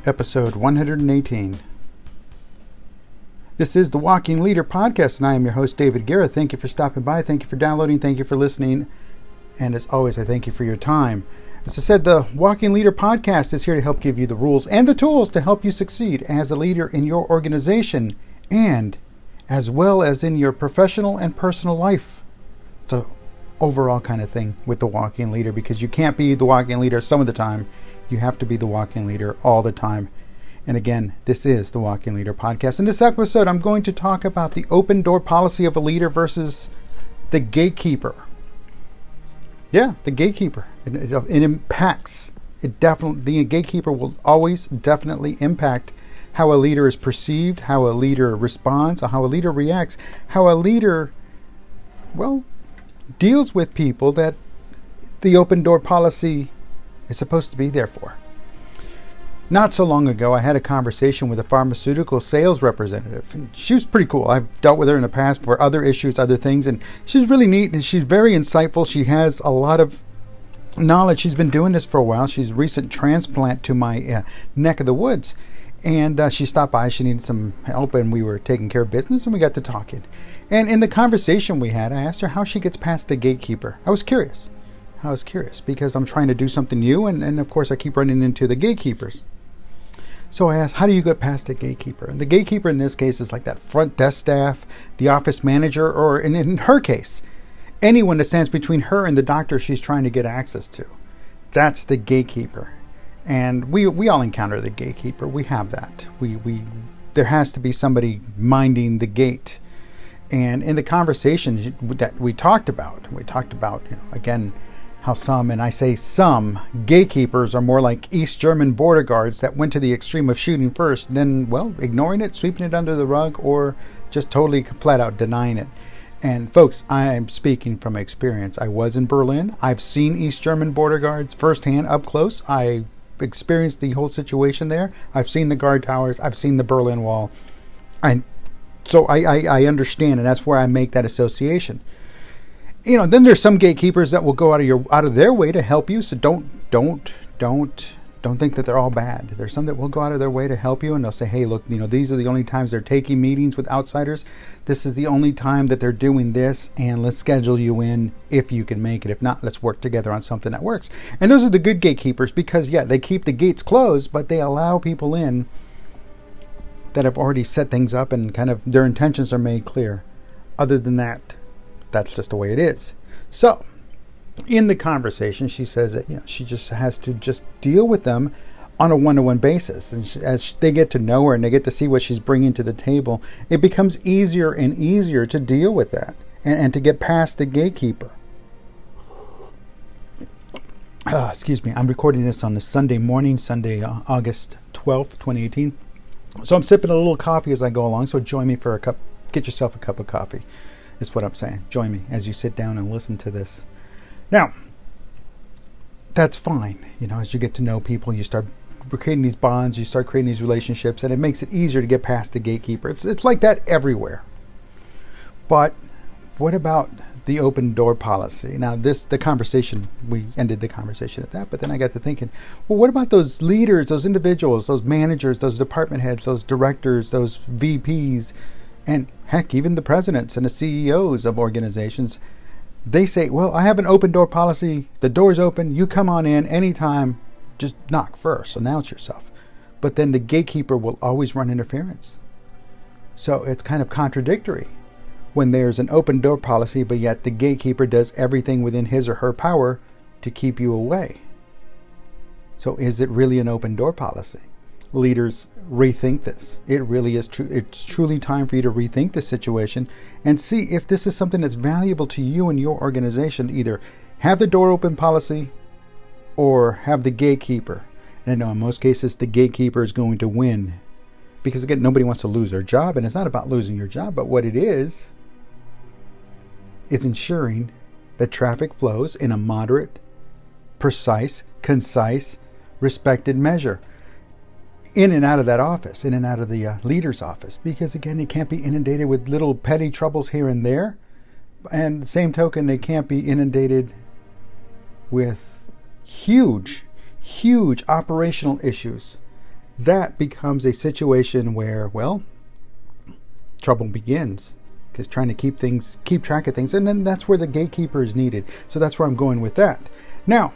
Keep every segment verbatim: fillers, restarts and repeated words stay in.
episode one hundred eighteen. This is the Walking Leader Podcast, and I am your host, David Guerra. Thank you for stopping by. Thank you for downloading. Thank you for listening. And as always, I thank you for your time. As I said, the Walking Leader Podcast is here to help give you the rules and the tools to help you succeed as a leader in your organization and as well as in your professional and personal life. It's an overall kind of thing with the Walking Leader, because you can't be the Walking Leader some of the time. You have to be the Walking Leader all the time. And again, this is the Walking Leader Podcast. In this episode, I'm going to talk about the open door policy of a leader versus the gatekeeper. Yeah, the gatekeeper. It, it, it impacts. It definitely. The gatekeeper will always definitely impact how a leader is perceived, how a leader responds, how a leader reacts, how a leader, well, deals with people that the open door policy is supposed to be there for. Not so long ago, I had a conversation with a pharmaceutical sales representative. And she was pretty cool. I've dealt with her in the past for other issues, other things, and she's really neat, and she's very insightful. She has a lot of knowledge. She's been doing this for a while. She's a recent transplant to my uh, neck of the woods, and uh, she stopped by. She needed some help, and we were taking care of business, and we got to talking. And in the conversation we had, I asked her how she gets past the gatekeeper. I was curious. I was curious because I'm trying to do something new, and, and of course I keep running into the gatekeepers. So I asked, how do you get past the gatekeeper? And the gatekeeper in this case is like that front desk staff, the office manager, or in, in her case, anyone that stands between her and the doctor she's trying to get access to. That's the gatekeeper. And we we all encounter the gatekeeper. We have that. We we there has to be somebody minding the gate. And in the conversation that we talked about, we talked about, you know, again, how some, and I say some, gatekeepers are more like East German border guards that went to the extreme of shooting first, then, well, ignoring it, sweeping it under the rug, or just totally flat out denying it. And folks, I'm speaking from experience. I was in Berlin. I've seen East German border guards firsthand, up close. I experienced the whole situation there. I've seen the guard towers. I've seen the Berlin Wall. And so I, I, I understand, and that's where I make that association. You know, then there's some gatekeepers that will go out of your out of their way to help you. So don't don't don't don't think that they're all bad. There's some that will go out of their way to help you, and they'll say, "Hey, look, you know, these are the only times they're taking meetings with outsiders. This is the only time that they're doing this, and let's schedule you in if you can make it. If not, let's work together on something that works." And those are the good gatekeepers, because yeah, they keep the gates closed, but they allow people in that have already set things up, and kind of their intentions are made clear. Other than that, that's just the way it is. So, in the conversation, she says that, you know, she just has to just deal with them on a one-to-one basis. And she, as they get to know her and they get to see what she's bringing to the table, it becomes easier and easier to deal with that and, and to get past the gatekeeper. Uh, excuse me. I'm recording this on the Sunday morning, Sunday, uh, August twelfth, twenty eighteen. So I'm sipping a little coffee as I go along. So join me for a cup. Get yourself a cup of coffee. Is what I'm saying. Join me as you sit down and listen to this. Now, that's fine. You know, as you get to know people, you start creating these bonds, you start creating these relationships, and it makes it easier to get past the gatekeeper. It's, it's like that everywhere. But what about the open door policy? Now, this, the conversation, we ended the conversation at that, but then I got to thinking, well, what about those leaders, those individuals, those managers, those department heads, those directors, those V Ps, and heck, even the presidents and the C E Os of organizations? They say, well, I have an open door policy. The door's open. You come on in anytime. Just knock first. Announce yourself. But then the gatekeeper will always run interference. So it's kind of contradictory when there's an open door policy, but yet the gatekeeper does everything within his or her power to keep you away. So is it really an open door policy? Leaders, rethink this. It really is true. It's truly time for you to rethink this situation and see if this is something that's valuable to you and your organization. Either have the door open policy or have the gatekeeper. And I know in most cases the gatekeeper is going to win, because again, nobody wants to lose their job, and it's not about losing your job, but what it is is ensuring that traffic flows in a moderate, precise, concise, respected measure in and out of that office, in and out of the uh, leader's office, because again, it can't be inundated with little petty troubles here and there, and the same token, they can't be inundated with huge, huge operational issues that becomes a situation where, well, trouble begins. Because trying to keep things, keep track of things, and then that's where the gatekeeper is needed. So that's where I'm going with that. Now,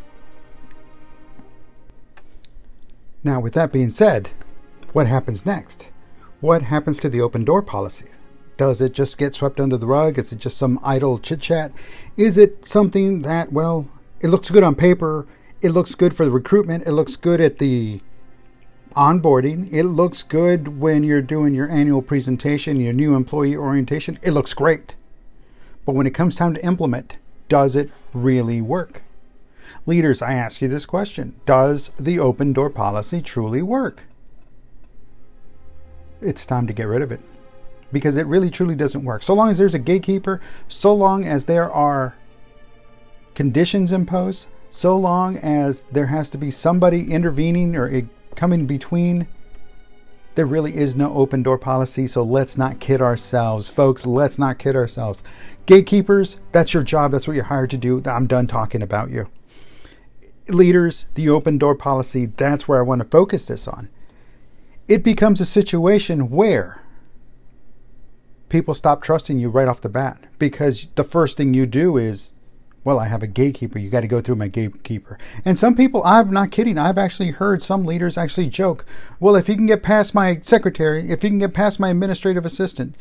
now with that being said, what happens next? What happens to the open door policy? Does it just get swept under the rug? Is it just some idle chit chat? Is it something that, well, it looks good on paper, it looks good for the recruitment, it looks good at the onboarding, it looks good when you're doing your annual presentation, your new employee orientation, it looks great. But when it comes time to implement, does it really work? Leaders, I ask you this question. Does the open door policy truly work? It's time to get rid of it, because it really truly doesn't work. So long as there's a gatekeeper, so long as there are conditions imposed, so long as there has to be somebody intervening or coming between, there really is no open door policy. So let's not kid ourselves, folks. Let's not kid ourselves. Gatekeepers, that's your job. That's what you're hired to do. I'm done talking about you. Leaders, the open door policy, that's where I want to focus this on. It becomes a situation where people stop trusting you right off the bat, because the first thing you do is, well, I have a gatekeeper. You got to go through my gatekeeper. And some people, I'm not kidding, I've actually heard some leaders actually joke, well, if you can get past my secretary, if you can get past my administrative assistant,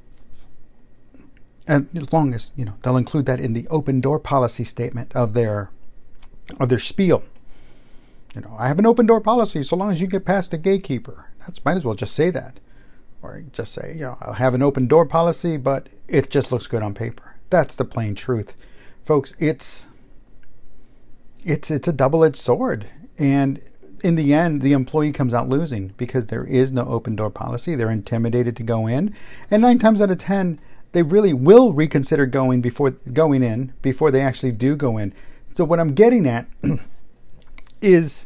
and as long as, you know, they'll include that in the open door policy statement of their of their spiel. You know, I have an open door policy so long as you get past the gatekeeper. That's, might as well just say that. Or just say, you know, I'll have an open door policy, but it just looks good on paper. That's the plain truth. Folks, it's it's it's a double-edged sword. And in the end, the employee comes out losing because there is no open door policy. They're intimidated to go in. And nine times out of ten, they really will reconsider going before going in before they actually do go in. So what I'm getting at is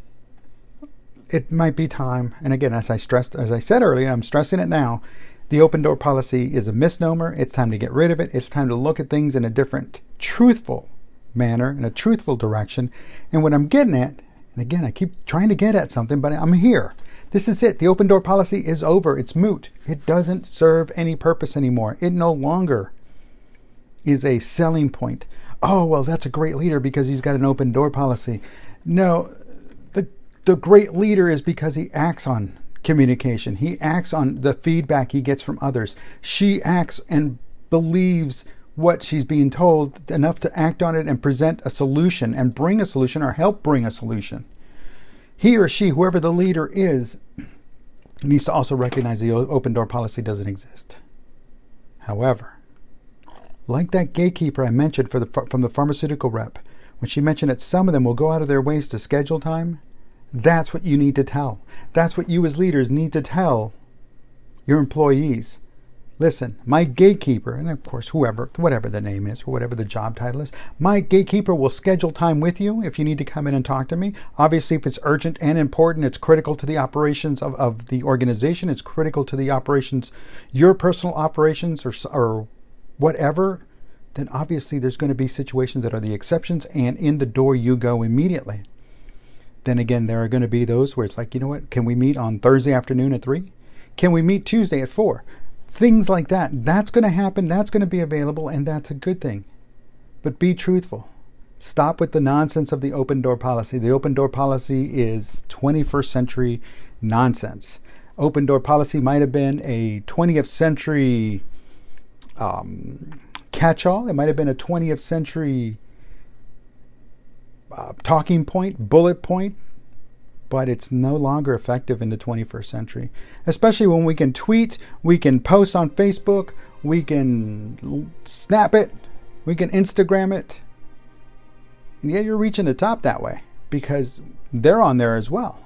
it might be time, and again, as I stressed, as I said earlier, I'm stressing it now, the open door policy is a misnomer. It's time to get rid of it. It's time to look at things in a different, truthful manner, in a truthful direction. And what I'm getting at, and again, I keep trying to get at something, but I'm here. This is it. The open door policy is over. It's moot. It doesn't serve any purpose anymore. It no longer is a selling point. Oh, well, that's a great leader because he's got an open door policy. No, the the great leader is because he acts on communication. He acts on the feedback he gets from others. She acts and believes what she's being told enough to act on it and present a solution and bring a solution or help bring a solution. He or she, whoever the leader is, needs to also recognize the open door policy doesn't exist. However, like that gatekeeper I mentioned for the, from the pharmaceutical rep, when she mentioned that some of them will go out of their ways to schedule time, that's what you need to tell. That's what you as leaders need to tell your employees. Listen, my gatekeeper, and of course whoever, whatever the name is or whatever the job title is, my gatekeeper will schedule time with you if you need to come in and talk to me. Obviously, if it's urgent and important, it's critical to the operations of, of the organization. It's critical to the operations, your personal operations or, or whatever, then obviously there's going to be situations that are the exceptions, and in the door you go immediately. Then again, there are going to be those where it's like, you know what, can we meet on Thursday afternoon at three? Can we meet Tuesday at four? Things like that. That's going to happen. That's going to be available, and that's a good thing. But be truthful. Stop with the nonsense of the open door policy. The open door policy is twenty-first century nonsense. Open door policy might have been a twentieth century um, catch-all. It might have been a twentieth century uh, talking point, bullet point, but it's no longer effective in the twenty-first century, especially when we can tweet, we can post on Facebook, we can snap it, we can Instagram it, and yet you're reaching the top that way because they're on there as well.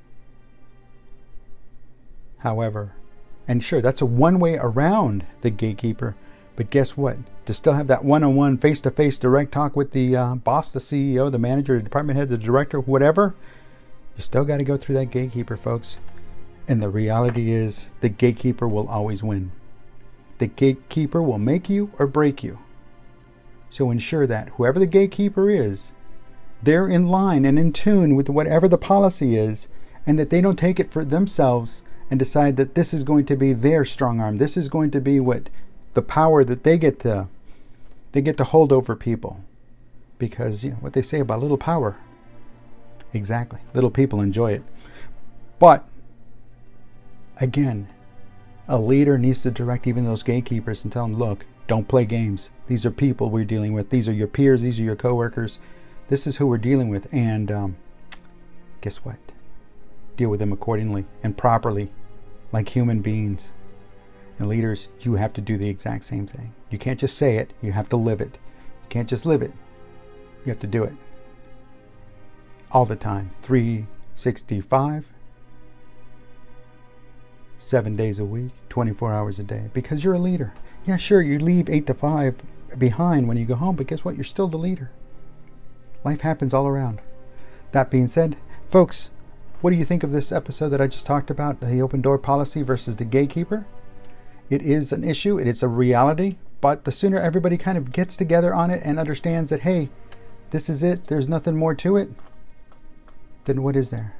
However, and sure, that's a one way around the gatekeeper, but guess what? To still have that one-on-one, face-to-face direct talk with the uh, boss, the C E O, the manager, the department head, the director, whatever, you still got to go through that gatekeeper, folks. And the reality is the gatekeeper will always win. The gatekeeper will make you or break you. So ensure that whoever the gatekeeper is, they're in line and in tune with whatever the policy is, and that they don't take it for themselves and decide that this is going to be their strong arm. This is going to be what the power that they get to they get to hold over people. Because, you know, what they say about little power. Exactly. Little people enjoy it. But again, a leader needs to direct even those gatekeepers and tell them, look, don't play games. These are people we're dealing with. These are your peers. These are your coworkers. This is who we're dealing with. And um, guess what? Deal with them accordingly and properly, like human beings. And leaders, you have to do the exact same thing. You can't just say it. You have to live it. You can't just live it. You have to do it. All the time. three sixty-five. Seven days a week. twenty-four hours a day. Because you're a leader. Yeah, sure, you leave eight to five behind when you go home, but guess what? You're still the leader. Life happens all around. That being said, folks, what do you think of this episode that I just talked about? The open door policy versus the gatekeeper? It is an issue. It is a reality. But the sooner everybody kind of gets together on it and understands that, hey, this is it, there's nothing more to it, then what is there?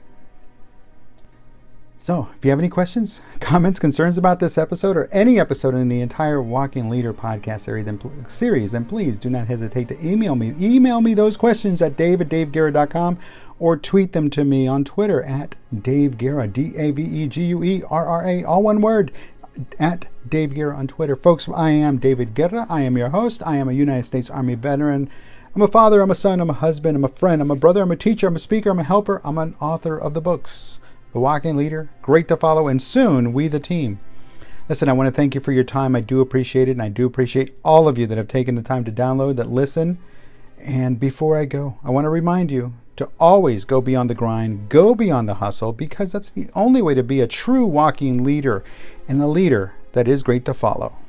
So, if you have any questions, comments, concerns about this episode or any episode in the entire Walking Leader podcast series, then, series, then please do not hesitate to email me. Email me those questions at dave at dave guerra dot com or tweet them to me on Twitter at Dave Guerra, D A V E G U E R R A, all one word, at Dave Guerra on Twitter. Folks, I am David Guerra. I am your host. I am a United States Army veteran. I'm a father, I'm a son, I'm a husband, I'm a friend, I'm a brother, I'm a teacher, I'm a speaker, I'm a helper, I'm an author of the books, The Walking Leader, Great to Follow, and soon, We the Team. Listen, I want to thank you for your time. I do appreciate it, and I do appreciate all of you that have taken the time to download, that listen. And before I go, I want to remind you to always go beyond the grind, go beyond the hustle, because that's the only way to be a true walking leader and a leader that is great to follow.